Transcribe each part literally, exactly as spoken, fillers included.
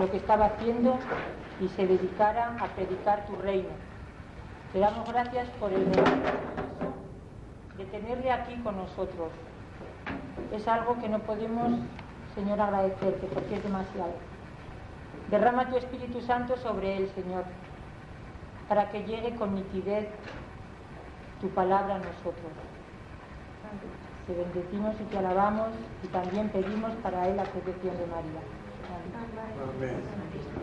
lo que estaba haciendo y se dedicara a predicar tu reino. Te damos gracias por el regalo de tenerle aquí con nosotros. Es algo que no podemos, Señor, agradecerte porque es demasiado. Derrama tu Espíritu Santo sobre él, Señor, para que llegue con nitidez tu palabra a nosotros. Te bendecimos y te alabamos y también pedimos para él la protección de María. Amén. Amén.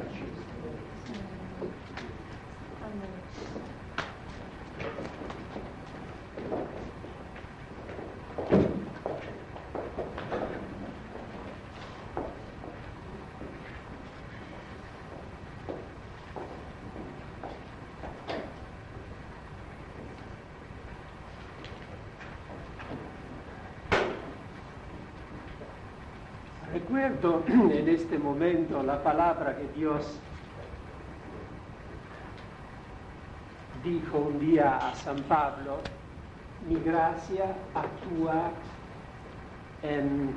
Recuerdo en este momento la palabra que Dios dijo un día a San Pablo: mi gracia actúa en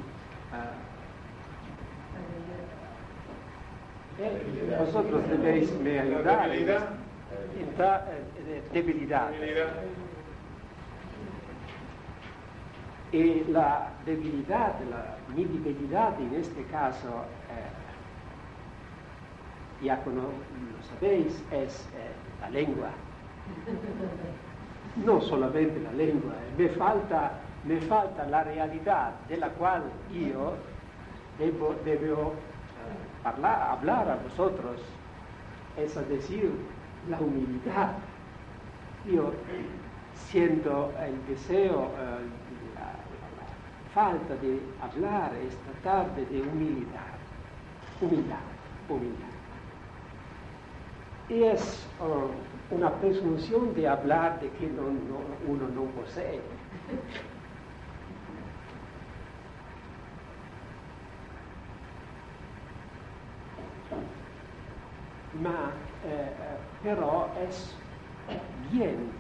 uh, eh, vosotros debéis me ayudar debilidad. en ta, eh, debilidad. debilidad. Y la debilidad, la, mi debilidad en este caso, eh, ya como lo sabéis, es eh, la lengua. No solamente la lengua, eh, me, falta, me falta la realidad de la cual yo debo, debo eh, hablar, hablar a vosotros, es decir, la humildad. Yo siento el deseo, eh, falta de hablar esta tarde de humildad, humildad, humildad. Y es uh, una presunción de hablar de que no, no, uno no posee. Ma, eh, però es bien,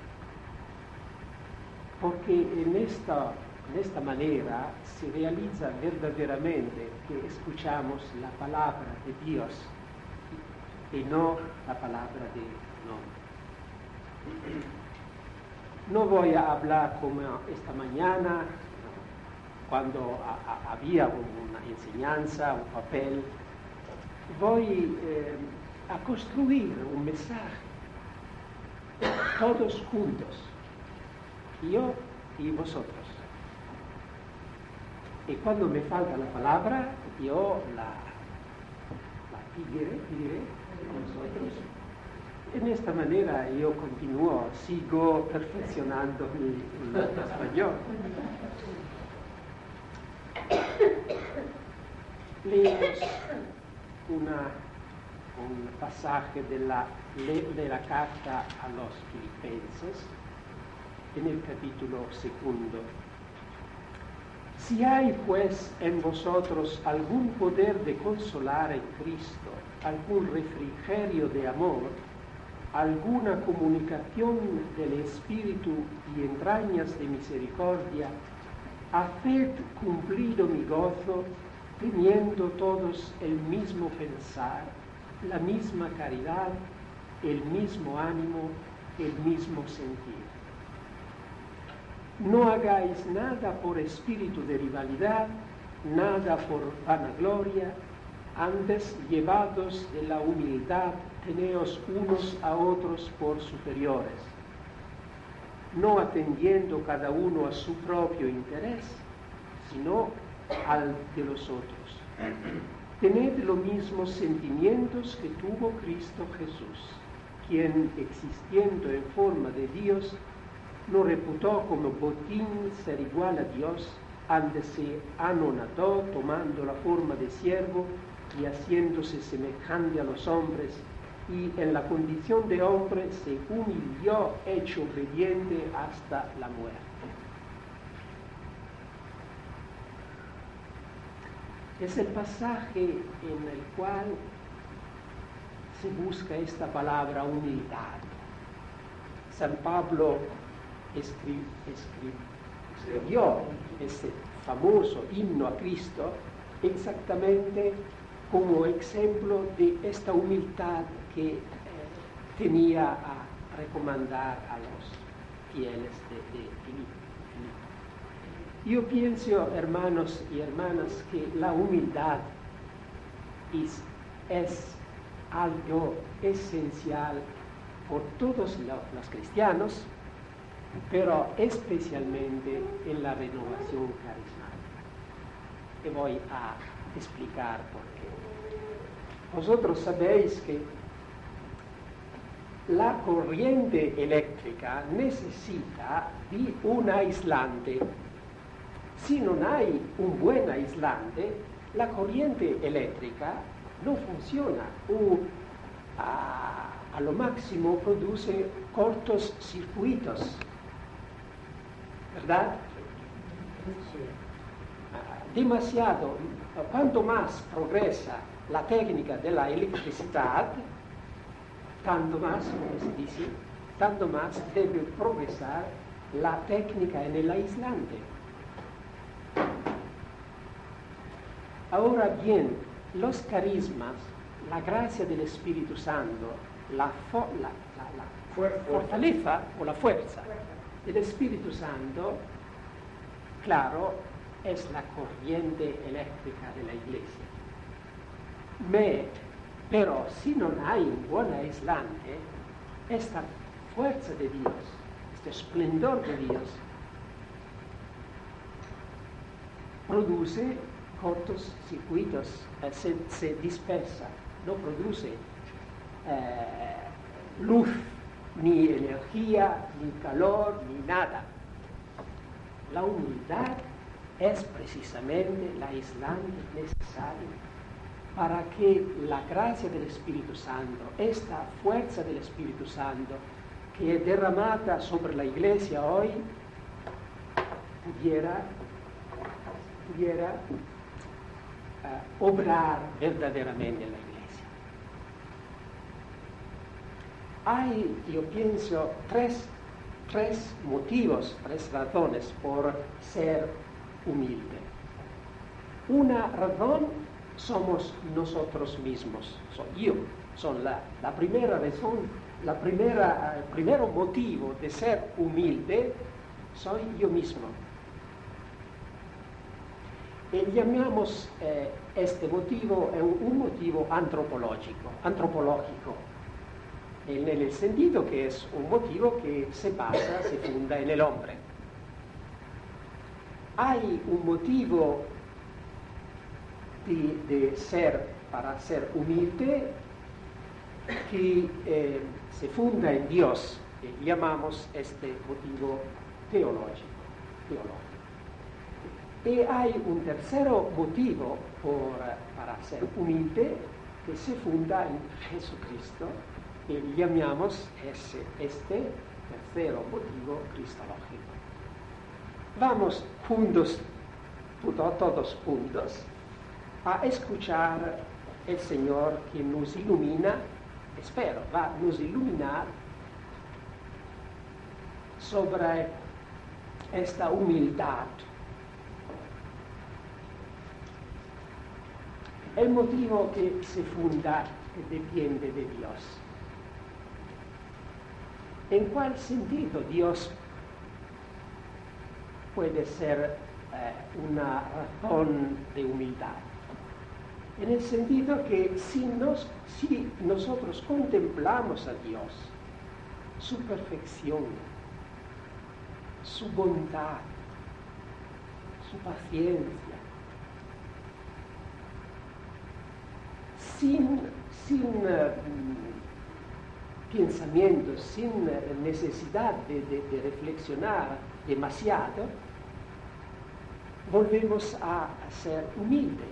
porque en esta De esta manera se realiza verdaderamente que escuchamos la palabra de Dios y no la palabra de hombre. No voy a hablar como esta mañana, cuando a, a, había una enseñanza, un papel. Voy eh, a construir un mensaje, todos juntos, yo y vosotros. Y cuando me falta la palabra, yo la, la pediré, pediré a vosotros. En esta manera yo continúo, sigo perfeccionando mi, mi español. Leemos una, un pasaje de la, de la carta a los Filipenses, en el capítulo segundo. Si hay pues en vosotros algún poder de consolar en Cristo, algún refrigerio de amor, alguna comunicación del Espíritu y entrañas de misericordia, haced cumplido mi gozo, teniendo todos el mismo pensar, la misma caridad, el mismo ánimo, el mismo sentir. No hagáis nada por espíritu de rivalidad, nada por vanagloria, antes llevados de la humildad, teneos unos a otros por superiores, no atendiendo cada uno a su propio interés, sino al de los otros. Tened los mismos sentimientos que tuvo Cristo Jesús, quien, existiendo en forma de Dios, no reputó como botín ser igual a Dios, antes se anonadó tomando la forma de siervo y haciéndose semejante a los hombres, y en la condición de hombre se humilló, hecho obediente hasta la muerte. Es el pasaje en el cual se busca esta palabra humildad. San Pablo escri- escri- escribió ese famoso himno a Cristo exactamente como ejemplo de esta humildad que eh, tenía a recomendar a los fieles de, de Filipo. Yo pienso, hermanos y hermanas, que la humildad es, es algo esencial por todos los cristianos, pero especialmente en la renovación carismática. Y voy a explicar por qué. Vosotros sabéis que la corriente eléctrica necesita de un aislante. Si no hay un buen aislante, la corriente eléctrica no funciona o a, a lo máximo produce cortos circuitos, ¿verdad? Demasiado, cuanto más progresa la técnica de la electricidad, tanto más, como se dice, tanto más debe progresar la técnica en el aislante. Ahora bien, los carismas, la gracia del Espíritu Santo, la, fo- la, la, la fuerza. fortaleza o la fuerza del Espíritu Santo, claro, es la corriente eléctrica de la Iglesia. Me, pero si no hay un buen aislante, esta fuerza de Dios, este esplendor de Dios, produce cortos circuitos, eh, se, se dispersa, no produce eh, luz, ni energía, ni calor, ni nada. La humildad es precisamente el aislante necesario para que la gracia del Espíritu Santo, esta fuerza del Espíritu Santo que es derramada sobre la Iglesia hoy, pudiera, pudiera uh, obrar verdaderamente en la Iglesia. Hay, yo pienso, tres, tres motivos, tres razones por ser humilde. Una razón somos nosotros mismos, soy yo. Son la, la primera razón, la primera, el primer motivo de ser humilde soy yo mismo. Y llamamos eh, este motivo eh, un motivo antropológico, antropológico, en el sentido que es un motivo que se basa, se funda en el hombre. Hay un motivo de, de ser, para ser humilde, que eh, se funda en Dios, que llamamos este motivo teológico, teológico. Y hay un tercer motivo por, para ser humilde, que se funda en Jesucristo, que llamamos ese, este tercer motivo cristológico. Vamos juntos, todos juntos, a escuchar el Señor que nos ilumina, espero, va a nos iluminar sobre esta humildad. El motivo que se funda, que depende de Dios. ¿En cuál sentido Dios puede ser eh, una razón de humildad? En el sentido que si, nos, si nosotros contemplamos a Dios, su perfección, su bondad, su paciencia, sin, sin uh, pensamientos, sin uh, necesidad de, de, de reflexionar demasiado, volvemos a, a ser humildes.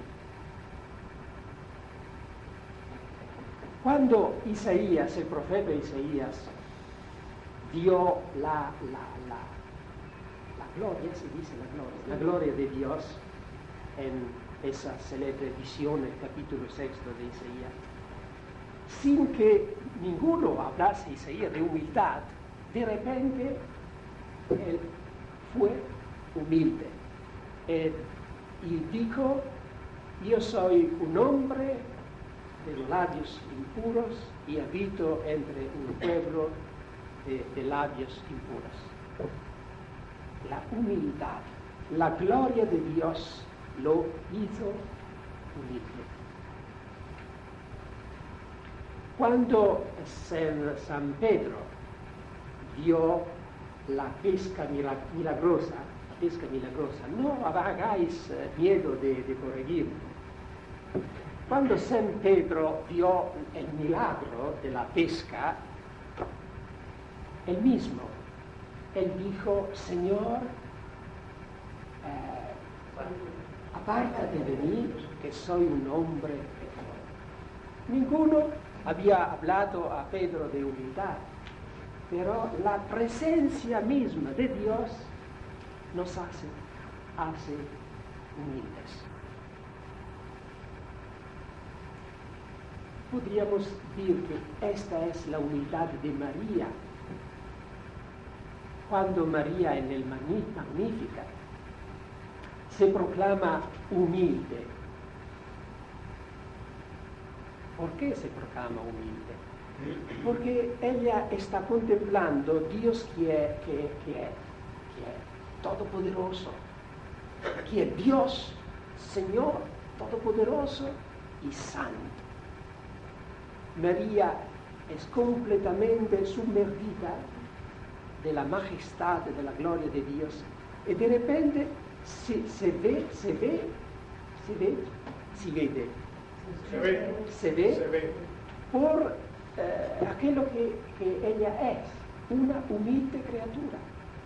Cuando Isaías, el profeta Isaías, vio la, la, la, la gloria, se dice la gloria, la gloria de Dios en esa célebre visión, el capítulo sexto de Isaías, sin que ninguno hablase Isaías de humildad, de repente él fue humilde eh, y dijo, yo soy un hombre de los labios impuros y habito entre un pueblo de, de labios impuros. La humildad, la gloria de Dios lo hizo humilde. Cuando San Pedro vio la pesca milagrosa, la pesca milagrosa, no hagáis miedo de, de corregir. Cuando San Pedro vio el milagro de la pesca, él mismo, él dijo, Señor, eh, apártate de mí, que soy un hombre pecador. Ninguno había hablado a Pedro de humildad, pero la presencia misma de Dios nos hace, hace humildes. Podríamos decir que esta es la humildad de María. Cuando María en el Magnificat se proclama humilde. ¿Por qué se proclama humilde? Porque ella está contemplando Dios que es, que, que, que es todopoderoso, que es Dios, Señor, todopoderoso y santo. María es completamente sumergida de la majestad, de la gloria de Dios, y de repente se, se ve, se ve, se ve, se ve, se ve, se ve, se ve. por eh, aquello que, que ella es, una humilde criatura.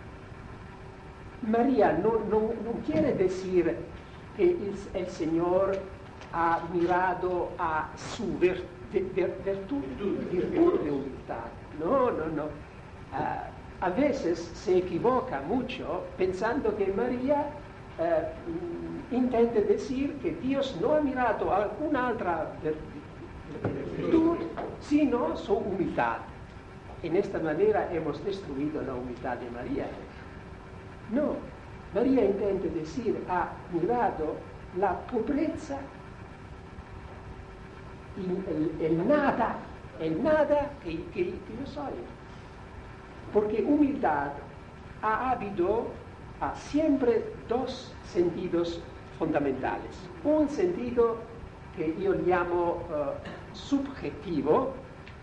María no, no, no quiere decir que el, el Señor ha mirado a su virtud, virtud, virtud de humildad. No, no, no. Uh, a veces se equivoca mucho pensando que María uh, intenta decir que Dios no ha mirado a alguna otra virtud, sino su humildad. En esta manera hemos destruido la humildad de María. No, María intenta decir, ha mirado la pobreza y el, el nada, el nada que, que, que yo soy. Porque humildad ha habido ha siempre dos sentidos fundamentales. Un sentido que yo llamo uh, subjetivo,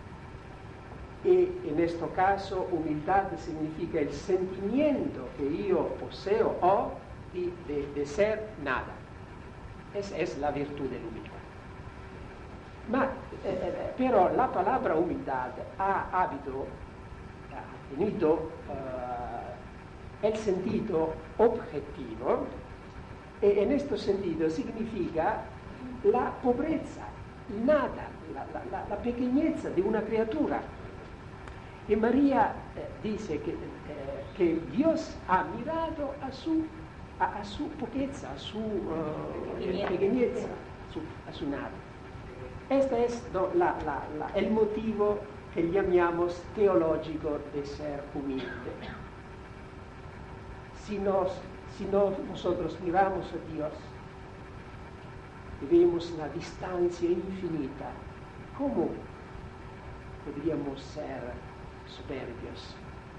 y en este caso humildad significa el sentimiento que yo poseo o de, de, de ser nada. Esa es la virtud de la humildad. Ma, eh, pero la palabra humildad ha habido, ha tenido uh, el sentido objetivo, y en este sentido significa la pobreza, nada, la, la, la pequeñeza de una criatura. Y María eh, dice que, eh, que Dios ha mirado a su, a, a su pobreza, a su uh, pequeñeza, su, a su nada. Este es no, la, la, la, el motivo que llamamos teológico de ser humilde. Si, nos, si no, nosotros miramos a Dios y vemos la distancia infinita, ¿cómo podríamos ser soberbios?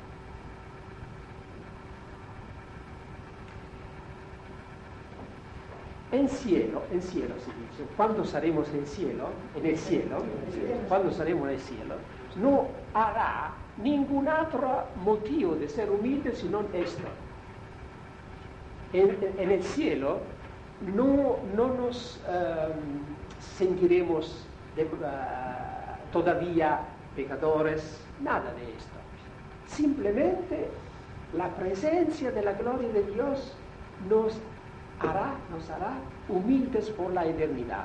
En cielo, en cielo se dice, cuando estaremos en cielo, en el cielo, cuando estaremos en el cielo, no habrá ningún otro motivo de ser humilde sino esto. En, en, en el cielo no, no nos um, sentiremos de, uh, todavía pecadores, nada de esto. Simplemente la presencia de la gloria de Dios nos hará, nos hará humildes por la eternidad.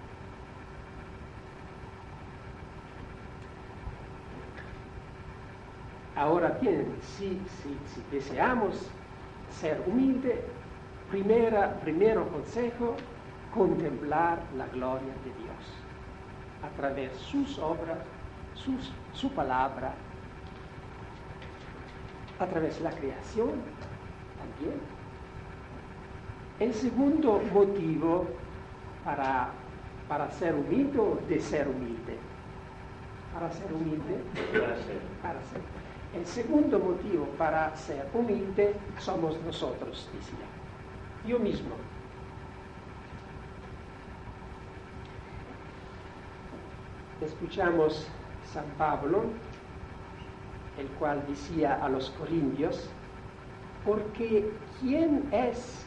Ahora bien, si, si, si deseamos ser humildes, primera, primero consejo, contemplar la gloria de Dios a través de sus obras, sus, su palabra, a través de la creación también. El segundo motivo para, para ser humilde o de ser humilde. Para ser humilde. Para ser. Para ser. El segundo motivo para ser humilde somos nosotros, decía. Yo mismo. Escuchamos San Pablo, el cual decía a los corintios, porque ¿quién es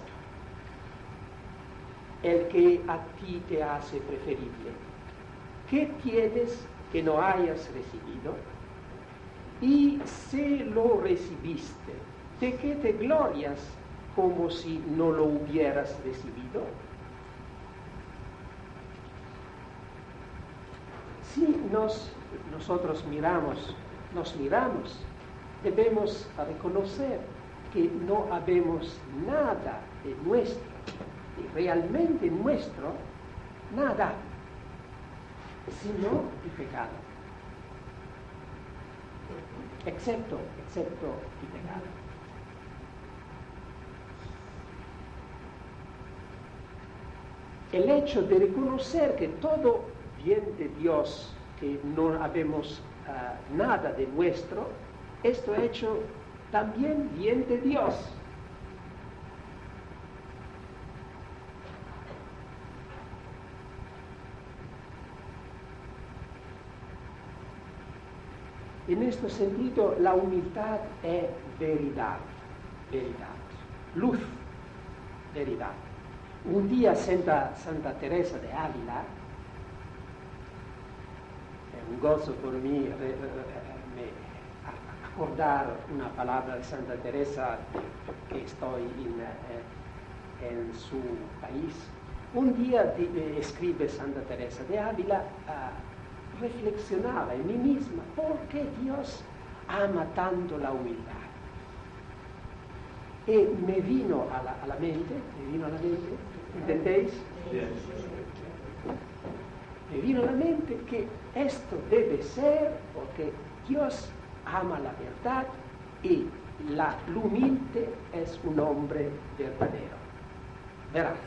el que a ti te hace preferible? ¿Qué tienes que no hayas recibido? Y si lo recibiste, ¿de qué te glorias como si no lo hubieras recibido? Si nos, nosotros miramos, nos miramos, debemos reconocer que no habemos nada de nuestro, de realmente nuestro, nada, sino el pecado. Excepto, excepto el pecado. El hecho de reconocer que todo viene de Dios, que no habemos uh, nada de nuestro, esto hecho también viene de Dios. En este sentido, la humildad es veridad, veridad, luz, veridad. Un día Santa, Santa Teresa de Ávila, es un gozo por mí re, me, acordar una palabra de Santa Teresa que estoy en, en su país. Un día de, escribe Santa Teresa de Ávila, uh, reflexionaba en mí misma, ¿por qué Dios ama tanto la humildad? Y me vino a la, a la mente, me vino a la mente, ¿entendéis? Me vino a la mente que esto debe ser porque Dios ama la verdad y la humilde es un hombre verdadero, veraz.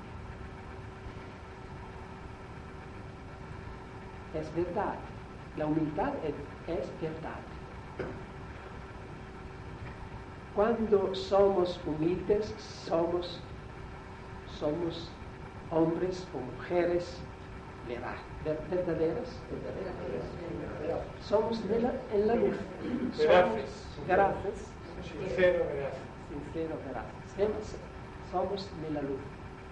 Es verdad, la humildad es, es verdad. Cuando somos humildes, somos, somos hombres o mujeres veraz, verdaderas, verdaderas. Somos en la, en la luz. Veraces. Veraces. Sincero, veraz. Sincero, veraces. Somos en la luz.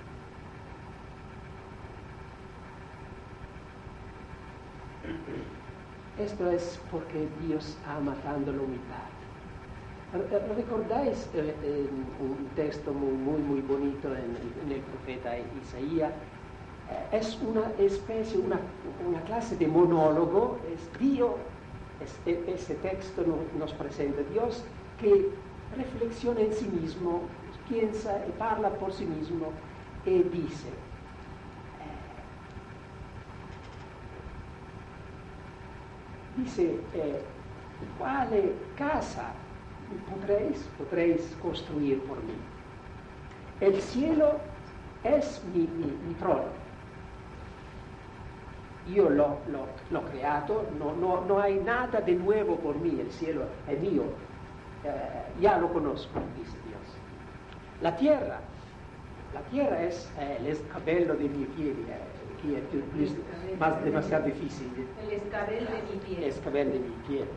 Esto es porque Dios ama tanto la humildad. ¿Recordáis eh, eh, un texto muy, muy, muy bonito en, en el profeta Isaías? Eh, es una especie, una, una clase de monólogo. Es Dios, es, ese texto nos, nos presenta a Dios que reflexiona en sí mismo, piensa y habla por sí mismo y dice, Dice, eh, ¿cuál casa podréis, podréis construir por mí? El cielo es mi, mi, mi trono. Yo lo, lo, lo he creado, no, no, no hay nada de nuevo por mí, el cielo es mío, eh, ya lo conozco, dice Dios. La tierra, la tierra es eh, el escabello de mi piel, eh, que es más demasiado difícil. El escabel de mi piel. El escabel de mi piel.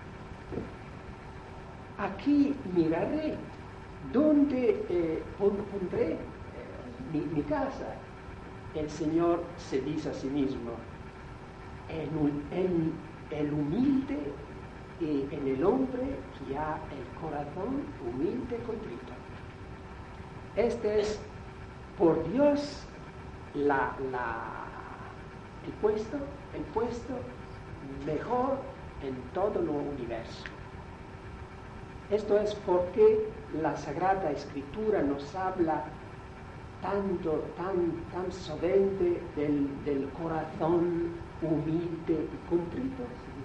Aquí miraré dónde eh, pondré eh, mi, mi casa. El Señor se dice a sí mismo, en el, el humilde y en el hombre que ha el corazón humilde y contrito. Este es, por Dios, la, la, el puesto, el puesto mejor en todo el universo. Esto es porque la Sagrada Escritura nos habla tanto, tan, tan suavemente del, del corazón humilde y contrito.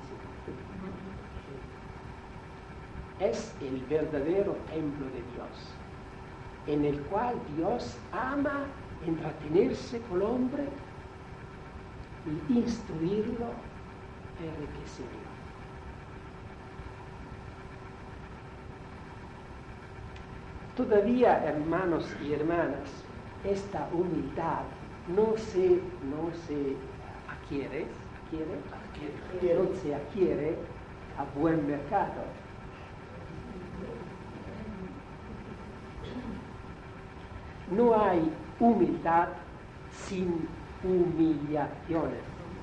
Es el verdadero templo de Dios, en el cual Dios ama entretenerse con el hombre, instruirlo, enriquecerlo. Todavía, hermanos y hermanas, esta humildad no se, no se adquiere, adquiere, adquiere, no se adquiere a buen mercado. No hay humildad sin humillaciones.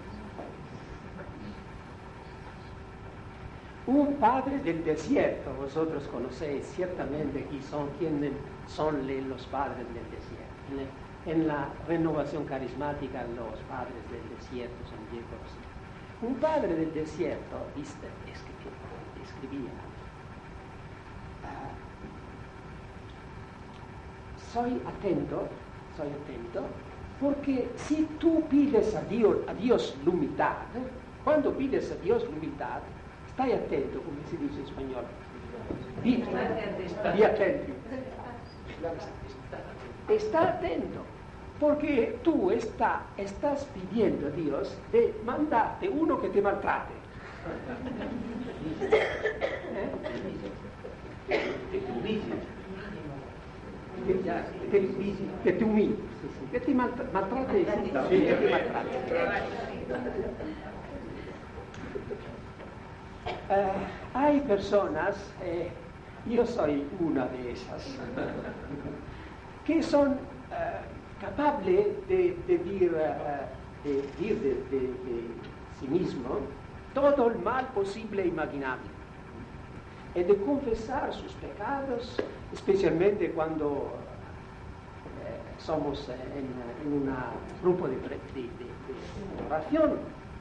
Un padre del desierto, vosotros conocéis ciertamente quién son, quiénes son los padres del desierto. En la renovación carismática, los padres del desierto son bien conocidos. Un padre del desierto escribía: soy atento, soy atento, porque si tú pides a Dios, a Dios la humildad, cuando pides a Dios la humildad, stai attento, come si dice in spagnolo. Di, di attenti. Está atento, porque tú está, estás pidiendo a Dios de mandarte uno que te maltrate. ¿Eh? Que, que, que te humille, sí, sí. Que te maltra- maltrate, sí, sí, que te maltrate. Uh, hay personas, eh, yo soy una de esas, que son uh, capaces de, de decir uh, de, de, de, de, de sí mismo todo el mal posible e imaginable, y de confesar sus pecados, especialmente cuando eh, somos eh, en, en un grupo de, de, de, de oración.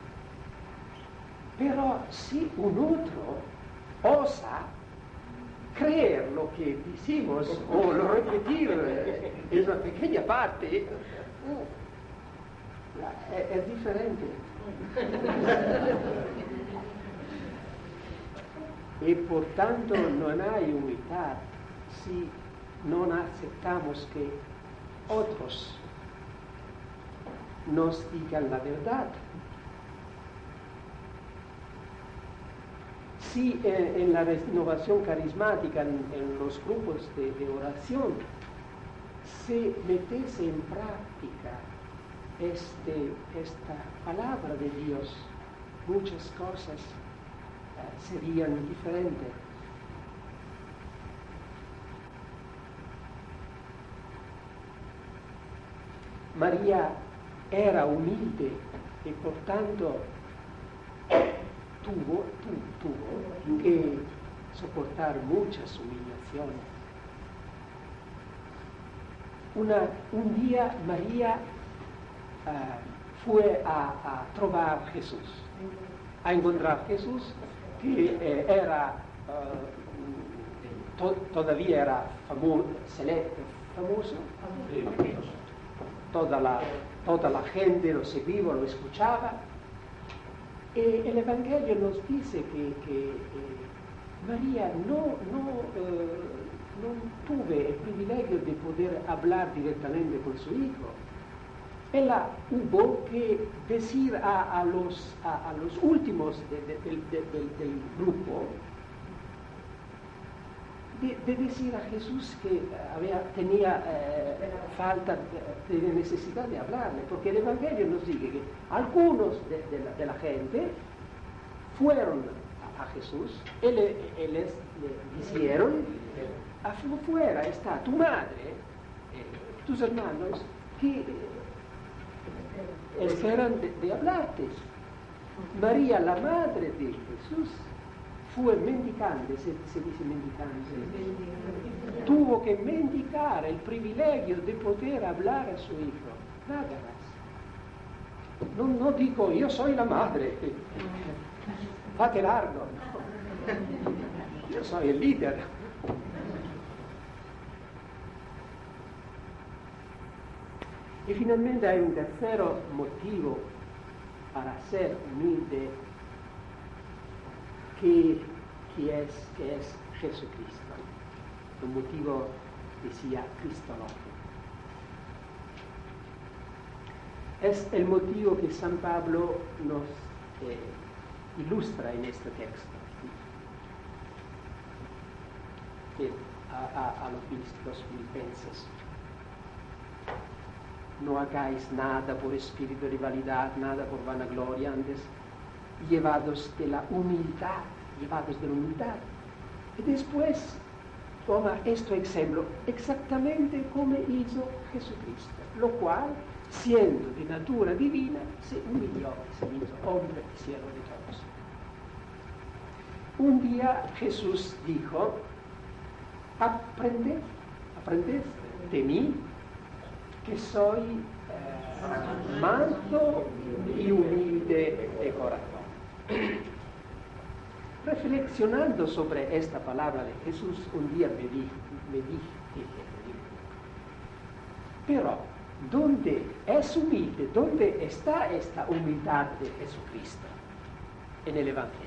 Pero si un otro osa creer lo que decimos o lo repetir en una pequeña parte, uh, es, es diferente. Y por tanto no hay humildad si no aceptamos que otros nos digan la verdad. Si eh, en la renovación carismática, en, en los grupos de, de oración, se metiese en práctica este, esta palabra de Dios, muchas cosas uh, serían diferentes. María era humilde y por tanto tuvo, tu, tuvo que soportar muchas humillaciones. Una, un día María uh, fue a, a trovar a Jesús, a encontrar a Jesús, que eh, era, uh, to, todavía era famo, famoso, toda la, toda la gente lo seguía, lo escuchaba. Eh, el Evangelio nos dice que, que eh, María no, no, eh, no tuvo el privilegio de poder hablar directamente con su hijo. Ella hubo que decir a, a, los, a, a los últimos de, de, de, de, del, del grupo, de, de decir a Jesús que había, tenía eh, falta de, de necesidad de hablarle, porque el Evangelio nos dice que algunos de, de, la, de la gente fueron a, a Jesús y le, y les le dijeron: afuera está tu madre, eh, tus hermanos, que eh, esperan de, de hablarte. María, la madre de Jesús, fue mendicante, se, se dice mendicante, tuvo que mendicar el privilegio de poder hablar a su hijo. Nada más. No, no digo yo soy la madre, fate largo, no. Yo soy el líder. Y finalmente hay un tercer motivo para ser humilde, que, que, es, que es Jesucristo. Un motivo decía cristológico. Es el motivo que San Pablo nos eh, ilustra en este texto. A, a, a los, los filipenses. No hagáis nada por espíritu de rivalidad, nada por vanagloria, antes llevados de la humildad, llevados de la humildad. Y después toma este ejemplo exactamente como hizo Jesucristo, lo cual, siendo de natura divina, se humilló, se hizo hombre y siervo de todos. Un día Jesús dijo: aprended, aprended de mí, que soy eh, manso y humilde de corazón. Reflexionando sobre esta palabra de Jesús, un día me dije, me dije, me dije, pero ¿dónde es humilde? ¿Dónde está esta humildad de Jesucristo? En el Evangelio.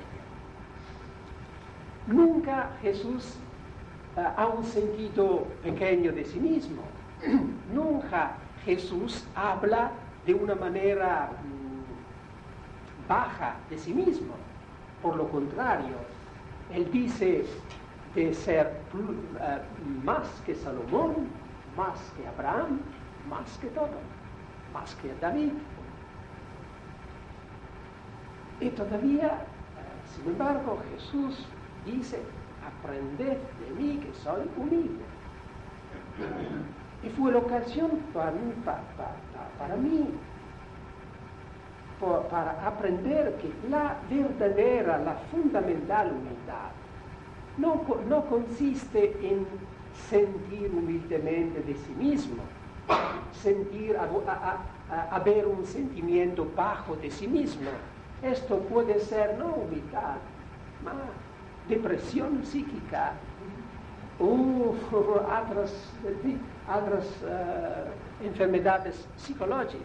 Nunca Jesús uh, ha un sentido pequeño de sí mismo. Nunca Jesús habla de una manera um, baja de sí mismo. Por lo contrario, él dice de ser uh, más que Salomón, más que Abraham, más que todo, más que David. Y todavía, uh, sin embargo, Jesús dice: aprended de mí, que soy humilde. Y fue la ocasión para mí, para, para, para mí por, para aprender que la verdadera, la fundamental humildad no, no consiste en sentir humildemente de sí mismo, sentir, a, a, a, haber un sentimiento bajo de sí mismo. Esto puede ser no humildad, más depresión psíquica o otras, otras uh, enfermedades psicológicas.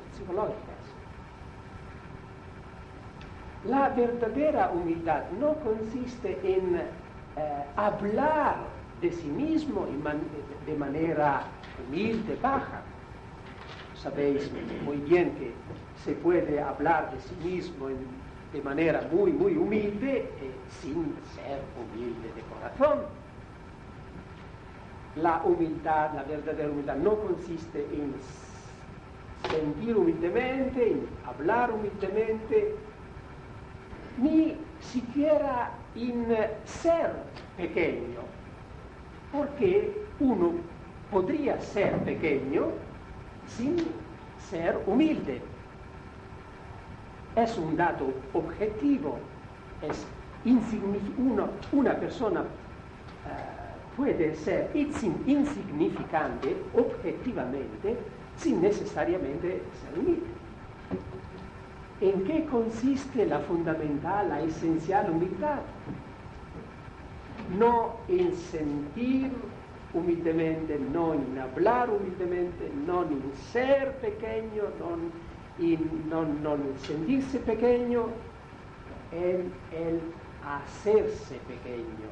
La verdadera humildad no consiste en uh, hablar de sí mismo man de manera humilde, baja. Sabéis muy bien que se puede hablar de sí mismo en, de manera muy, muy humilde, eh, sin ser humilde de corazón. La humildad, la verdadera humildad, no consiste en sentir humildemente, en hablar humildemente, ni siquiera en ser pequeño, porque uno podría ser pequeño sin ser humilde. Es un dato objetivo, es uno, una persona uh, puede ser insignificante objetivamente sin necesariamente ser humilde. ¿En qué consiste la fundamental, la esencial humildad? No en sentir humildemente, no en hablar humildemente, no en ser pequeño, no y no, no en sentirse pequeño, en el hacerse pequeño.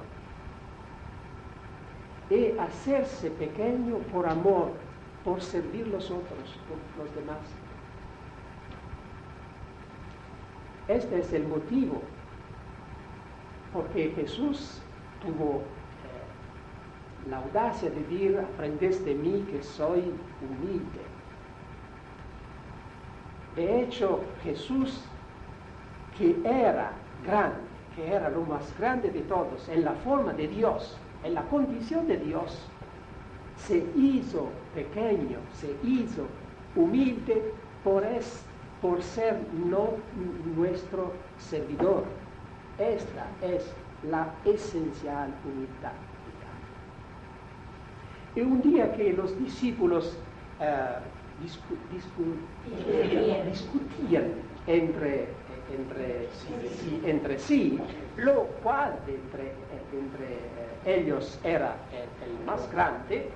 Y hacerse pequeño por amor, por servir a los otros, por los demás. Este es el motivo porque Jesús tuvo eh, la audacia de decir: aprended de mí, que soy humilde. De hecho, Jesús, que era grande, que era lo más grande de todos, en la forma de Dios, en la condición de Dios, se hizo pequeño, se hizo humilde por, es, por ser no nuestro servidor. Esta es la esencial humildad. Y un día que los discípulos uh, Discu discu eh, discutían entre, entre, sí, entre sí, lo cual de entre, entre ellos era el, el más grande.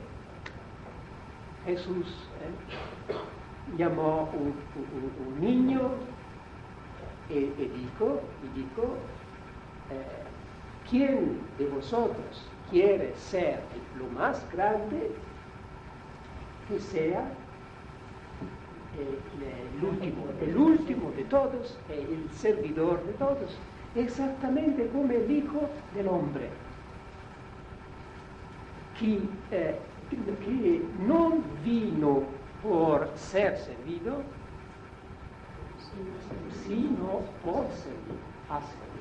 Jesús eh, llamó un, un, un niño y, y dijo, y dijo eh, ¿quién de vosotros quiere ser lo más grande? Que sea el, el, último, el último de todos, el servidor de todos, exactamente como el Hijo del Hombre, que, eh, que no vino por ser servido, sino por servir, a servir.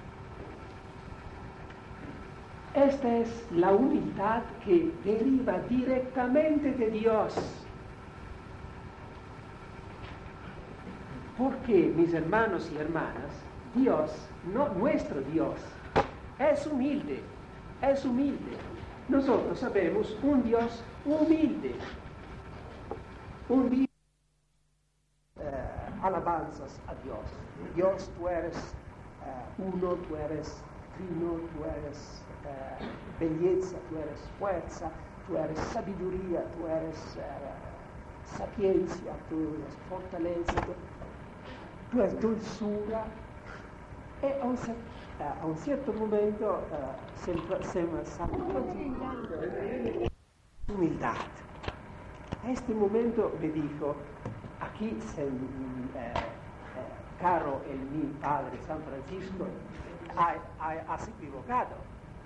Esta es la humildad que deriva directamente de Dios. Porque, mis hermanos y hermanas, Dios, no, nuestro Dios, es humilde, es humilde. Nosotros sabemos un Dios humilde. Un Dios, eh, alabanzas a Dios. Dios, tú eres eh, uno, tú eres trino, tú eres eh, belleza, tú eres fuerza, tú eres sabiduría, tú eres eh, sapiencia, tú eres fortaleza, tú, tú eres dulzura. Y a un, a un cierto momento uh, sempre, sempre, sempre, humildad. A este momento me dijo, aquí se, eh, eh, caro el mi padre San Francisco, hay, hay, has equivocado,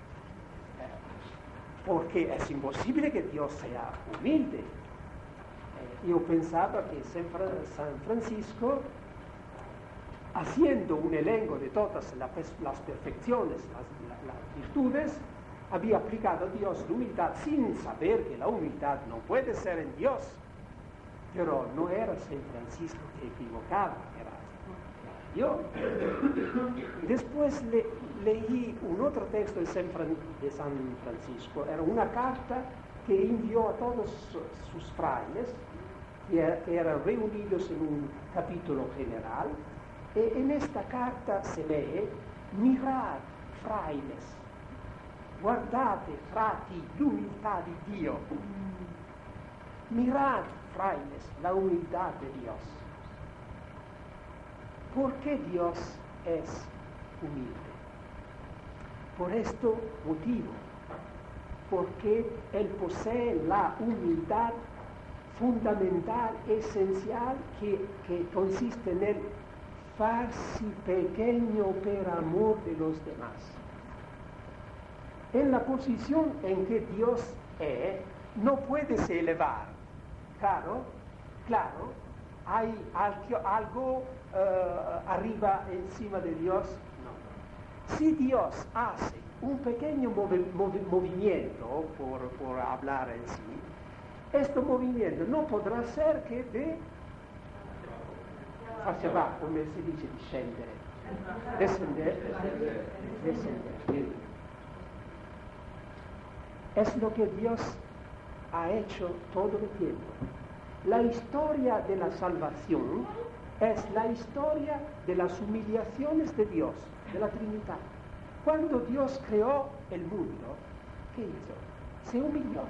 eh, porque es imposible que Dios sea humilde. Eh, yo pensaba que San Francisco, haciendo un elenco de todas la, las perfecciones, las, la, las virtudes, había aplicado a Dios la humildad sin saber que la humildad no puede ser en Dios. Pero no era San Francisco que equivocaba, era, era yo. Después le, leí un otro texto de San, Fran, de San Francisco, era una carta que envió a todos sus frailes, que, que eran reunidos en un capítulo general. E en esta carta se lee: mirad, frailes, guardate, frati, l'umiltà di Dio. Mirad, frailes, la humildad de Dios. ¿Por qué Dios es humilde? Por este motivo, porque Él posee la humildad fundamental, esencial, que, que consiste en el farsi pequeño per amor de los demás. En la posición en que Dios es, no puedes elevar. Claro, claro, hay algo, algo uh, arriba, encima de Dios. No. Si Dios hace un pequeño movi movi movimiento, por, por hablar en sí, este movimiento no podrá ser que de hacia abajo, come si dice, discendere, descender, descender. Es lo que Dios ha hecho todo el tiempo. La historia de la salvación es la historia de las humillaciones de Dios, de la Trinidad. Cuando Dios creó el mundo, ¿qué hizo? Se humilló.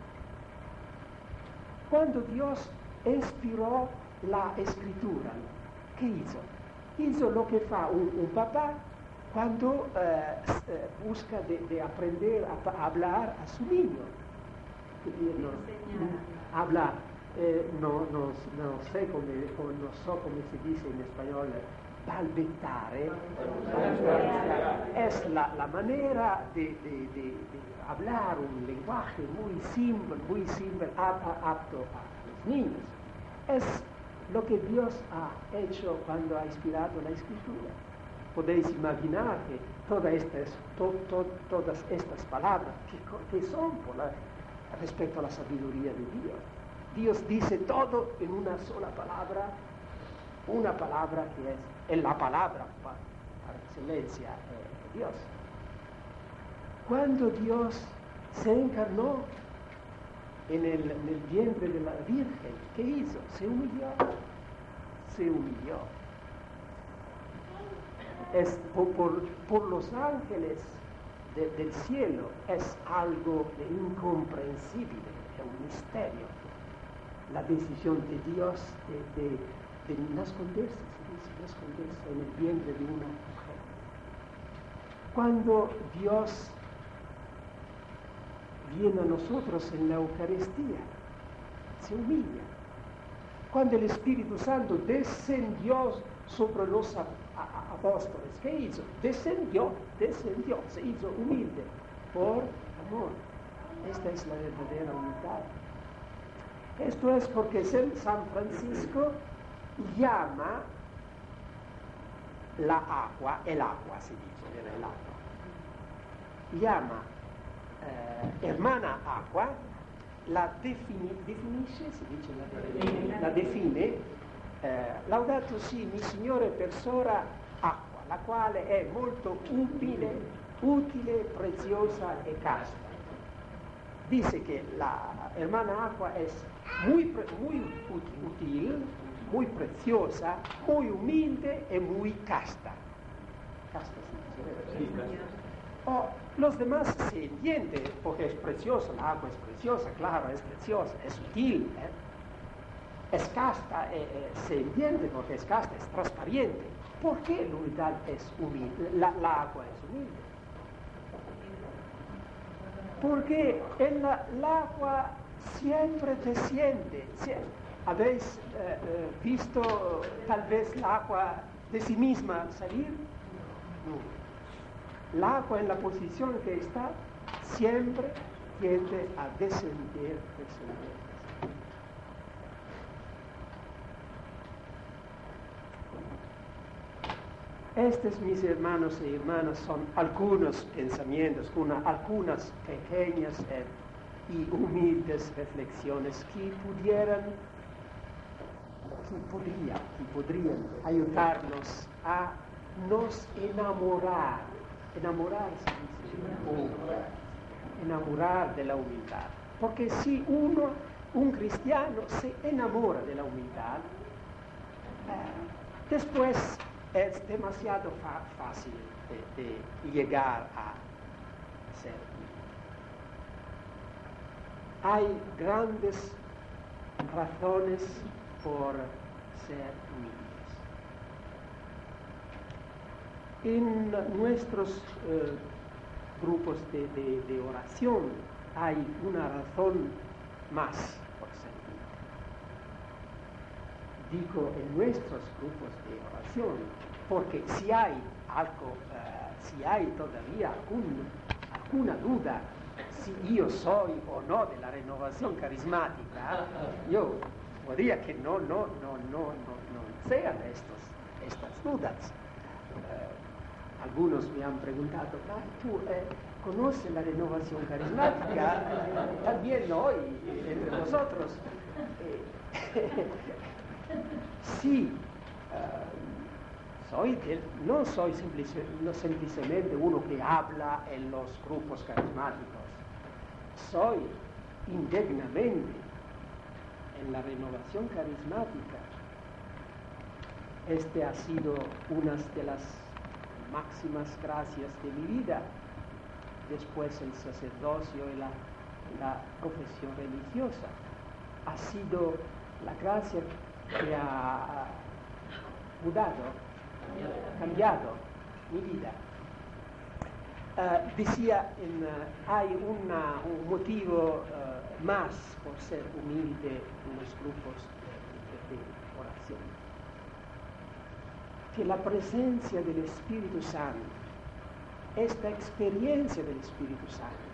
Cuando Dios inspiró la escritura, ¿qué hizo? Hizo lo que fa un, un papá cuando eh, eh, busca de, de aprender a, a hablar a su niño. No, no, hablar, eh, no, no, no sé cómo, no sé cómo se dice en español, balbettare, es la, la manera de, de, de, de hablar un lenguaje muy simple, muy simple, apto a los niños. Es lo que Dios ha hecho cuando ha inspirado la escritura. Podéis imaginar que todas estas, to, to, todas estas palabras, que, que son por la, respecto a la sabiduría de Dios. Dios dice todo en una sola palabra, una palabra que es en la palabra par, par excelencia eh, Dios. Cuando Dios se encarnó en el, en el vientre de la Virgen, ¿qué hizo? Se humilló, se humilló. Es por, por, por los ángeles de, del cielo es algo de incomprensible, es un misterio. La decisión de Dios de, de, de nasconderse, se dice, nasconderse en el vientre de una mujer. Cuando Dios viene a nosotros en la Eucaristía, se humilla. Cuando el Espíritu Santo descendió sobre los a- a- apóstoles, ¿qué hizo? Descendió, descendió, se hizo humilde por amor. Esta es la verdadera humildad. Esto es porque San Francisco llama la agua, el agua se dice, era el agua, llama eh, hermana agua, la defini, definisce, si dice la, define, la define, eh, laudato si mi Signore per sora acqua, la quale è molto utile, utile, preziosa e casta. Dice que la hermana agua es muy, muy útil, muy preciosa, muy humilde y muy casta. Casta, sí, sí, sí. Oh, los demás se entienden porque es preciosa, la agua es preciosa, claro, es preciosa, es útil, ¿eh? Es casta, eh, eh, se entiende porque es casta, es transparente. ¿Por qué la humildad es humilde? La, la agua es humilde. Porque el agua siempre desciende. ¿Habéis eh, eh, visto tal vez el agua de sí misma salir? No. El agua en la posición que está siempre tiende a descender, descender. Estos, mis hermanos y hermanas, son algunos pensamientos, una, algunas pequeñas eh, y humildes reflexiones que pudieran, que podría, que podrían ayudarnos a nos enamorar, enamorarse, o enamorar de la humildad. Porque si uno, un cristiano, se enamora de la humildad, eh, después es demasiado fa- fácil de, de llegar a ser humilde. Hay grandes razones por ser humildes. En nuestros eh, grupos de, de, de oración hay una razón más por ser humilde. Digo en nuestros grupos de oración, porque si hay algo, uh, si hay todavía algún, alguna duda si yo soy o no de la renovación carismática, yo podría que no, no, no, no, no, no sean estos, estas dudas. Uh, algunos me han preguntado, ah, ¿tú eh, conoces la renovación carismática? También hoy, entre nosotros. Eh, Sí, uh, soy del, no soy simplic, no simplemente uno que habla en los grupos carismáticos, soy indignamente en la renovación carismática. Este ha sido una de las máximas gracias de mi vida, después el sacerdocio y la, la profesión religiosa. Ha sido la gracia que ha mudado, cambiado mi vida. Uh, decía, en, uh, hay una, un motivo uh, más por ser humilde en los grupos de, de, de oración. Que la presencia del Espíritu Santo, esta experiencia del Espíritu Santo,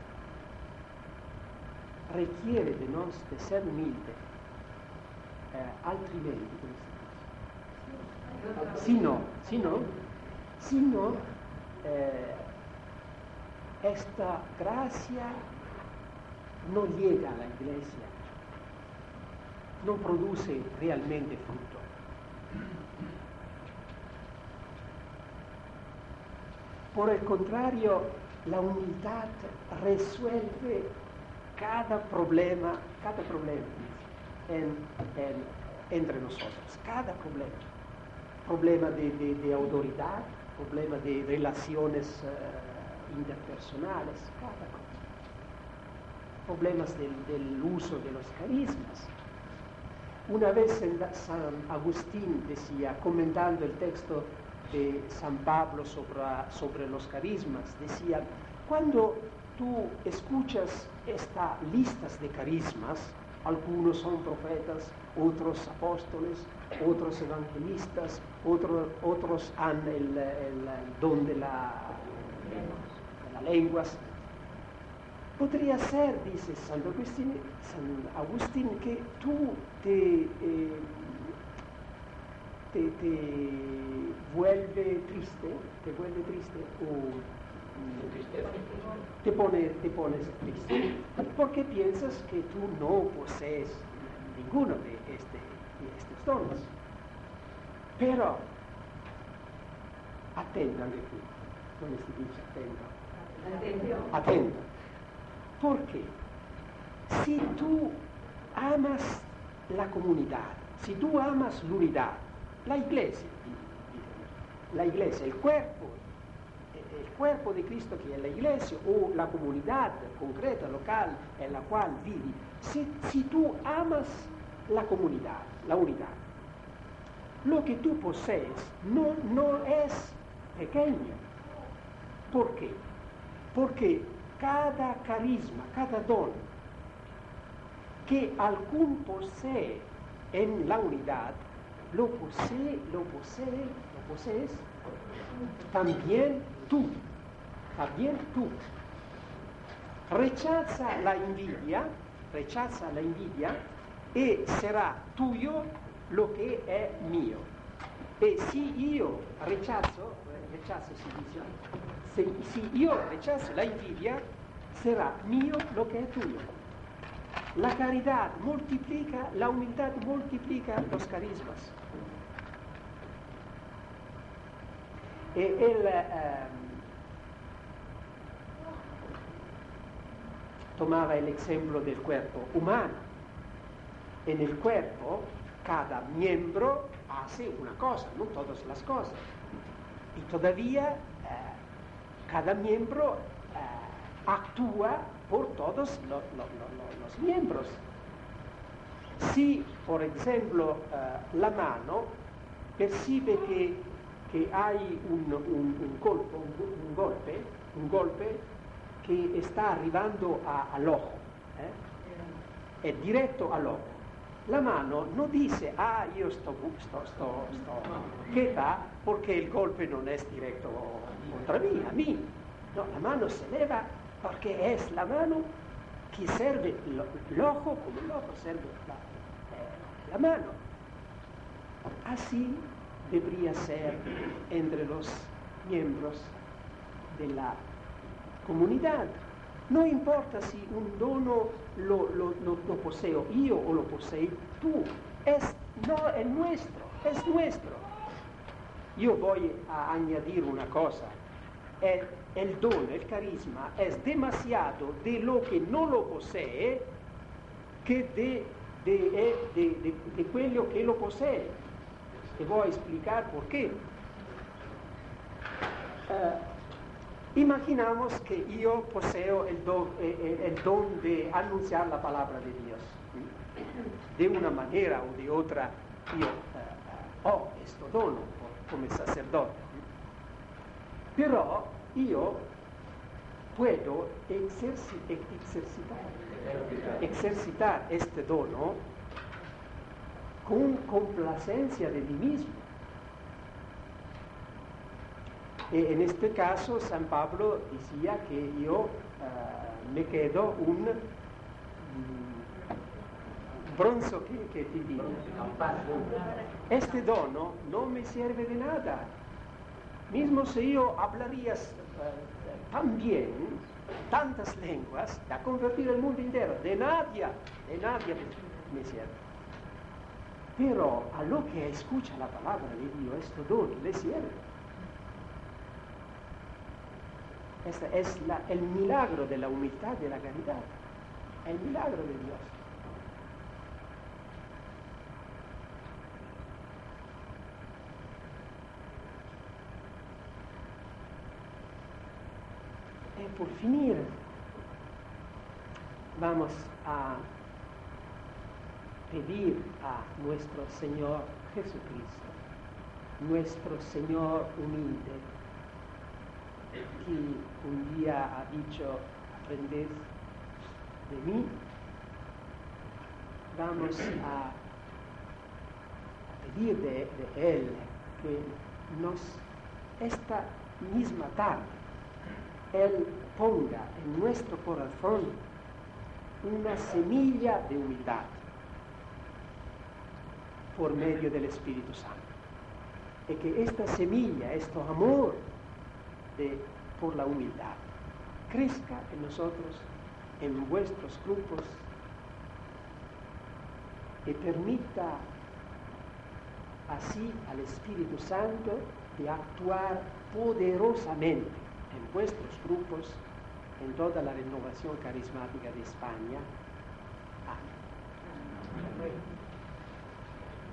requiere de nos de ser humildes. Eh, altrimenti, si no, si no, si no, eh, esta gracia no llega a la iglesia, no produce realmente fruto. Por el contrario, la humildad resuelve cada problema, cada problema. En, en, entre nosotros, cada problema, problema de, de, de autoridad, problema de relaciones uh, interpersonales, cada cosa, problemas del, del uso de los carismas. Una vez en San Agustín decía, comentando el texto de San Pablo sobre, sobre los carismas, decía, cuando tú escuchas estas listas de carismas, algunos son profetas, otros apóstoles, otros evangelistas, otro, otros han el, el, el don de, la, de las lenguas. Podría ser, dice San Agustín, San Agustín que tú te, eh, te, te vuelve triste, te vuelve triste o te, pone, te pones triste porque piensas que tú no posees ninguno de, este, de estos dones. Pero atendan aquí, ¿cómo se dice atendan? Atendan. Porque si tú amas la comunidad, si tú amas l'unidad, la iglesia, la iglesia, el cuerpo, el cuerpo de Cristo que es la iglesia o la comunidad concreta, local en la cual vivi, si, si tú amas la comunidad, la unidad, lo que tú posees no, no es pequeño. ¿Por qué? Porque cada carisma, cada don que algún posee en la unidad, lo posee, lo posee, lo posees también tú, también tú. Rechaza la envidia, rechaza la envidia y será tuyo lo que es mío. E si io rechazo, rechazo si dice, si, si io rechazo la invidia, será mío lo que es tuyo. La caridad multiplica, la humildad multiplica los carismas. E él eh, tomaba el ejemplo del cuerpo humano. En el cuerpo, cada miembro hace una cosa, no todas las cosas. Y todavía eh, cada miembro eh, actúa por todos lo, lo, lo, los miembros. Si, por ejemplo, eh, la mano percibe que, que hay un, un, un, golpe, un, un golpe, un golpe que está arrivando a, al ojo, eh? È diretto all'ojo. La mano no dice, ah, io sto, sto, sto, sto quieta porque el golpe no es directo contra mí, a mí. No, la mano se eleva porque es la mano que serve l'ojo como el ojo serve la, eh, la mano. Así debería ser entre los miembros de la comunidad. No importa si un dono lo, lo, lo, lo poseo yo o lo posei tú, es, no, es nuestro, es nuestro. Yo voy a añadir una cosa, el, el don, el carisma es demasiado de lo que no lo posee que de, de, de, de, de quello que lo posee. Te voy a explicar por qué. Uh, Imaginamos que yo poseo el don, eh, el don de anunciar la palabra de Dios. De una manera o de otra, yo eh, ho questo dono come sacerdote. Pero yo puedo exerci- exercitar, exercitar este dono con complacencia de mí mismo. En este caso, San Pablo decía que yo uh, me quedo un um, bronzo que, que ti digo. Este dono no me sirve de nada. Mismo si yo hablaría uh, tan bien, tantas lenguas, a convertir el mundo entero, de nadie, de nadie me sirve. Pero a lo que escucha la palabra de Dios, este don le sirve. Este es la, el milagro de la humildad, de la caridad, el milagro de Dios. Y por finir, vamos a pedir a nuestro Señor Jesucristo, nuestro Señor humilde, que un día ha dicho, aprended de mí, vamos a, a pedir de, de Él que nos, esta misma tarde, Él ponga en nuestro corazón una semilla de humildad por medio del Espíritu Santo. Y que esta semilla, este amor de, por la humildad, crezca en nosotros, en vuestros grupos, y permita así al Espíritu Santo de actuar poderosamente en vuestros grupos, en toda la renovación carismática de España. Amén.